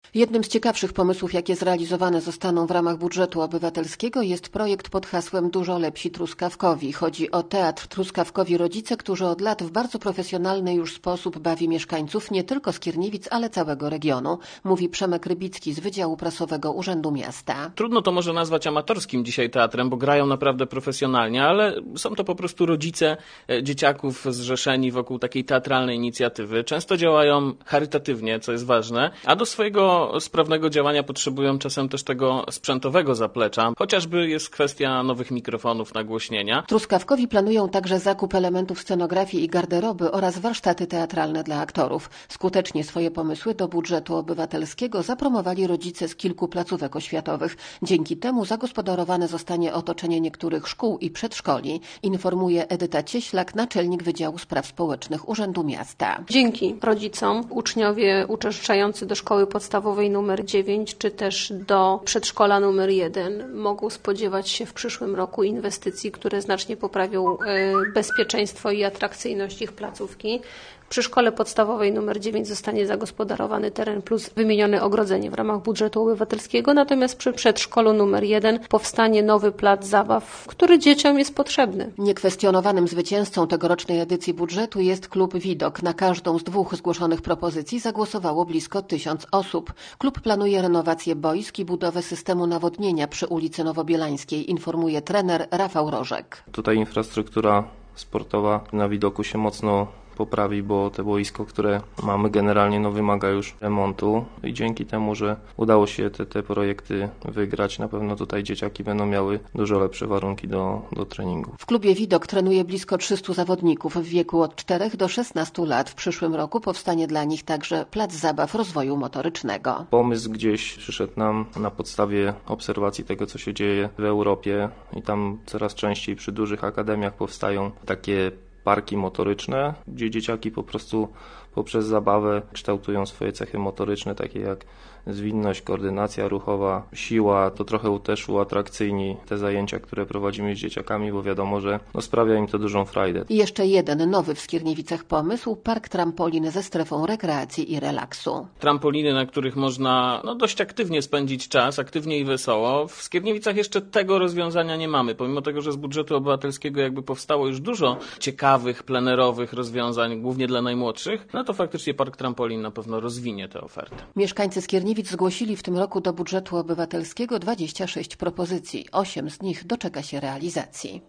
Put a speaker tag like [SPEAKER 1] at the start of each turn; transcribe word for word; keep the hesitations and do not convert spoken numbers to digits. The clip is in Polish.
[SPEAKER 1] Jednym z ciekawszych pomysłów, jakie zrealizowane zostaną w ramach budżetu obywatelskiego, jest projekt pod hasłem Dużo lepsi Truskawkowi. Chodzi o Teatr Truskawkowi Rodzice, który od lat w bardzo profesjonalny już sposób bawi mieszkańców nie tylko Skierniewic, ale całego regionu, mówi Przemek Rybicki z Wydziału Prasowego Urzędu Miasta.
[SPEAKER 2] Trudno to może nazwać amatorskim dzisiaj teatrem, bo grają naprawdę profesjonalnie, ale są to po prostu rodzice dzieciaków zrzeszeni wokół takiej teatralnej inicjatywy. Często działają charytatywnie, co jest ważne, a do swojego sprawnego działania potrzebują czasem też tego sprzętowego zaplecza. Chociażby jest kwestia nowych mikrofonów nagłośnienia.
[SPEAKER 1] Truskawkowi planują także zakup elementów scenografii i garderoby oraz warsztaty teatralne dla aktorów. Skutecznie swoje pomysły do budżetu obywatelskiego zapromowali rodzice z kilku placówek oświatowych. Dzięki temu zagospodarowane zostanie otoczenie niektórych szkół i przedszkoli, informuje Edyta Cieślak, naczelnik Wydziału Spraw Społecznych Urzędu Miasta.
[SPEAKER 3] Dzięki rodzicom uczniowie uczęszczający do szkoły podstawowej numer dziewięć czy też do przedszkola numer jeden mogą spodziewać się w przyszłym roku inwestycji, które znacznie poprawią bezpieczeństwo i atrakcyjność ich placówki. Przy szkole podstawowej numer dziewięć zostanie zagospodarowany teren plus wymienione ogrodzenie w ramach budżetu obywatelskiego, natomiast przy przedszkolu numer jeden powstanie nowy plac zabaw, który dzieciom jest potrzebny.
[SPEAKER 1] Niekwestionowanym zwycięzcą tegorocznej edycji budżetu jest klub Widok. Na każdą z dwóch zgłoszonych propozycji zagłosowało blisko tysiąc osób. Klub planuje renowację boisk i budowę systemu nawodnienia przy ulicy Nowobielańskiej, informuje trener Rafał Rożek.
[SPEAKER 4] Tutaj infrastruktura sportowa na Widoku się mocno poprawi, bo te boisko, które mamy generalnie no wymaga już remontu i dzięki temu, że udało się te, te projekty wygrać, na pewno tutaj dzieciaki będą miały dużo lepsze warunki do, do treningu.
[SPEAKER 1] W klubie Widok trenuje blisko trzystu zawodników w wieku od czterech do szesnastu lat. W przyszłym roku powstanie dla nich także plac zabaw rozwoju motorycznego.
[SPEAKER 4] Pomysł gdzieś przyszedł nam na podstawie obserwacji tego, co się dzieje w Europie i tam coraz częściej przy dużych akademiach powstają takie parki motoryczne, gdzie dzieciaki po prostu poprzez zabawę kształtują swoje cechy motoryczne, takie jak zwinność, koordynacja ruchowa, siła. To trochę też uatrakcyjni te zajęcia, które prowadzimy z dzieciakami, bo wiadomo, że no sprawia im to dużą frajdę.
[SPEAKER 1] I jeszcze jeden nowy w Skierniewicach pomysł, park trampolin ze strefą rekreacji i relaksu.
[SPEAKER 2] Trampoliny, na których można no, dość aktywnie spędzić czas, aktywnie i wesoło. W Skierniewicach jeszcze tego rozwiązania nie mamy, pomimo tego, że z budżetu obywatelskiego jakby powstało już dużo ciekawych, plenerowych rozwiązań, głównie dla najmłodszych, no to faktycznie park trampolin na pewno rozwinie tę ofertę.
[SPEAKER 1] Mieszkańcy Skierniewic zgłosili w tym roku do budżetu obywatelskiego dwadzieścia sześć propozycji. Osiem z nich doczeka się realizacji.